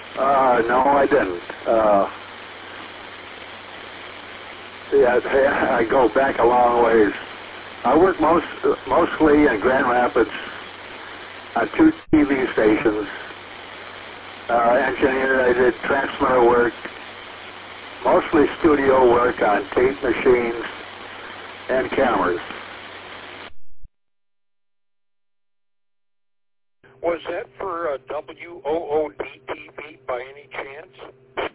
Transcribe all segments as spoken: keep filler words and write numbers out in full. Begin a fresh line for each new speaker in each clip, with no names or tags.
Uh, no, I didn't. Uh, yeah, I go back a long ways. I worked most, mostly in Grand Rapids on two T V stations. Uh, engineer, I did transmitter work, mostly studio work on tape machines and cameras.
Was that for uh, W O O D T V by any chance?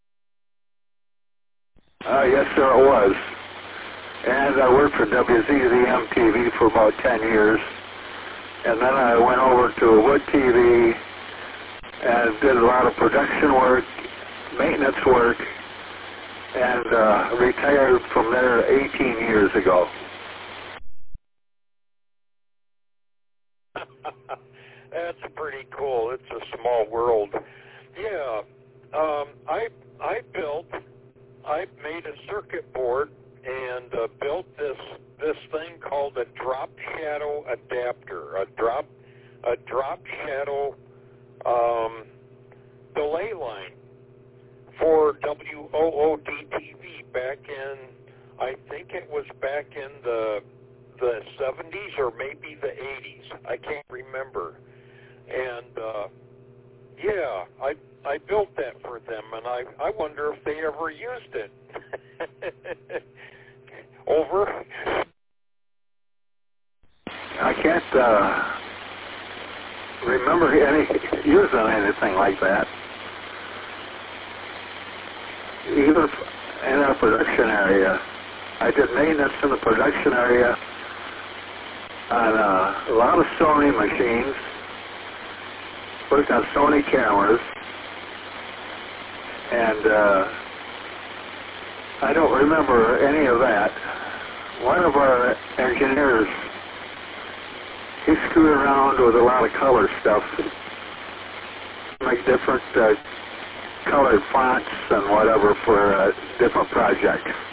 Uh, yes, sir, it was. And I worked for W Z Z M T V for about ten years. And then I went over to Wood T V and did a lot of production work, maintenance work, and uh, retired from there eighteen years ago.
That's pretty cool. It's a small world. Yeah, um, I I built, I made a circuit board and uh, built this this thing called a drop shadow adapter, a drop a drop shadow um, delay line for W O O D T V back in, I think it was back in the the seventies or maybe the eighties. I can't remember. And uh, yeah, I I built that for them, and I I wonder if they ever used it. Over.
I can't uh, remember any using anything like that. Even in our production area, I did maintenance in the production area on uh, a lot of Sony machines, worked on Sony cameras, and uh, I don't remember any of that. One of our engineers, he screwed around with a lot of color stuff, like different uh, colored fonts and whatever for uh, different projects.